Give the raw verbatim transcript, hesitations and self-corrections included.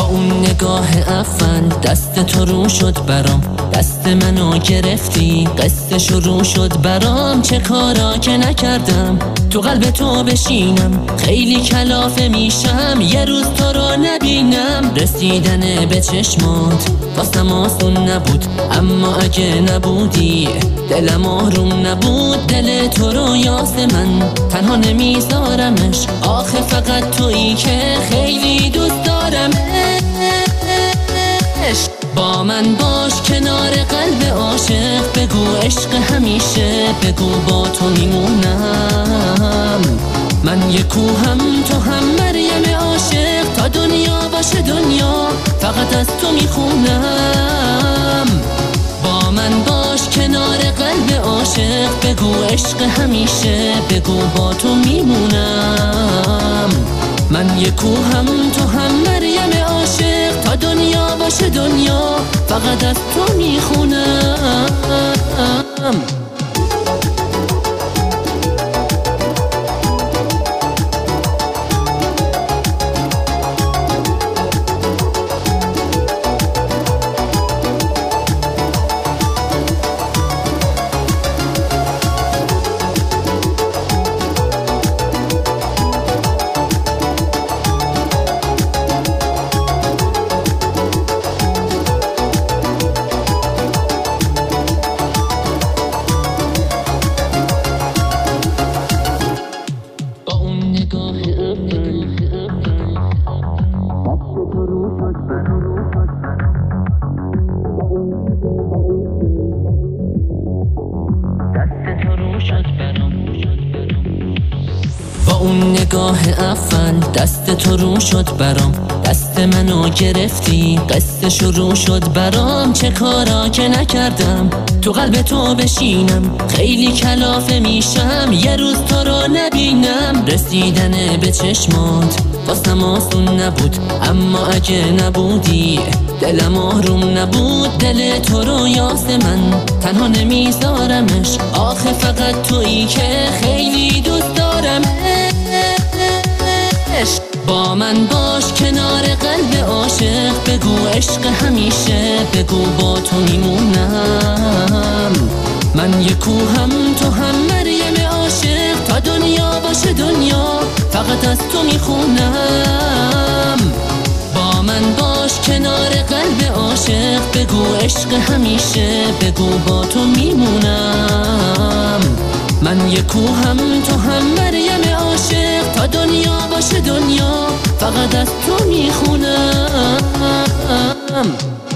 اون نگاه اول دست تو رو شد برام، دست منو گرفتی قصه شروع شد برام. چه کارا که نکردم تو قلب تو بشینم، خیلی کلافه میشم یه روز تو رو نبینم. رسیدن به چشمات واسم آسون نبود، اما اگه نبودی دلم آروم نبود. دل تو رو یاس من تنها نمیذارمش، آخه فقط تویی که خیلی دوست دارم. با من باش کنار قلب عاشق، بگو عشق همیشه، بگو با تو میمونم. من یه کوهم تو هم مریم عاشق، تا دنیا باشه دنیا فقط از تو میخونم. با من باش کنار قلب عاشق، بگو عشق همیشه، بگو با تو میمونم. من یه کوهم تو هم مریم عاشق، تا دنیا باشه دنیا فقط از تو میخونم. با اون نگاه اول دست تو رو شد برام، دست منو گرفتی قصه شروع شد برام. چه کارا که نکردم تو قلب تو بشینم، خیلی کلافه میشم یه روز تو رو نبینم. رسیدن به چشمات واسم آسون نبود، اما اگه نبودی دلم آروم نبود. دل تو رو یاس من تنها نمیذارمش، آخه فقط تویی که خیلی دوست دارم. با من باش کنار قلب عاشق، بگو عشق همیشه، بگو با تو میمونم. من یه کوهم تو هم مریم عاشق، تا دنیا باشه دنیا فقط از تو میخونم. با من باش کنار قلب عاشق، بگو عشق همیشه، بگو با تو میمونم. من یه کوهم تو هم مریم عاشق، تا دنیا باشه دنیا فقط از تو میخونم.